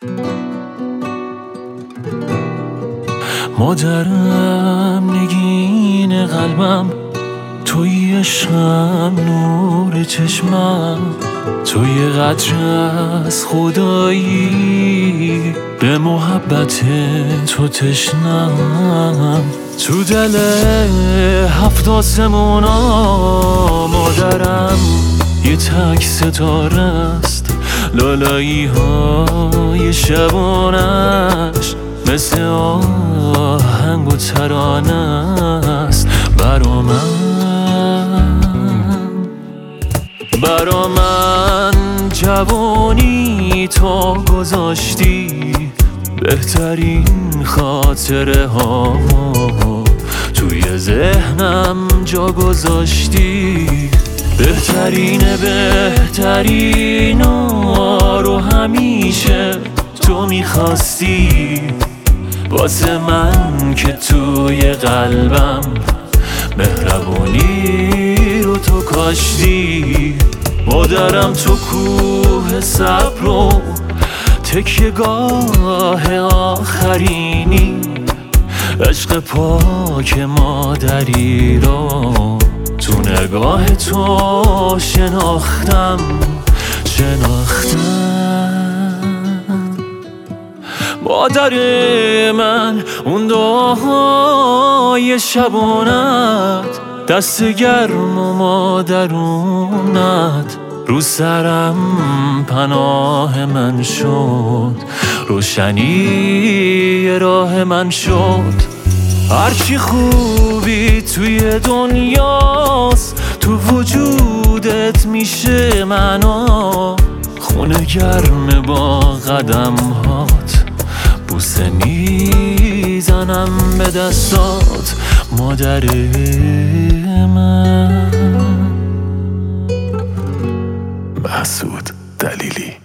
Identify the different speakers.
Speaker 1: مادرم نگین قلبم، توی عشقم نور چشمم، توی قدر از خدایی به محبت تو تشنم. تو دل 7 آسمونا مادرم یه تک ستاره است، لالایی های شبانش مثل آهنگ و ترانه است. برا من جوانی تو گذاشتی، بهترین خاطره ها توی ذهنم جا گذاشتی. بهترین رو همیشه تو میخواستی، واسه من که توی قلبم مهربونی رو تو کاشتی. مادرم تو کوه صبر و تکیه‌گاه آخرینی، عشق پاک مادری رو تو نگاه تو شناختم. مادر من اون دعاهای شبانت، دست گرم و مادرونت رو سرم پناه من شد، روشنی راه من شد. هرچی خوبی توی دنیاست تو وجودت میشه منو، خونه گرم با قدم هات، بوسه میزنم به دستات مادر من.
Speaker 2: محسود دلیلی.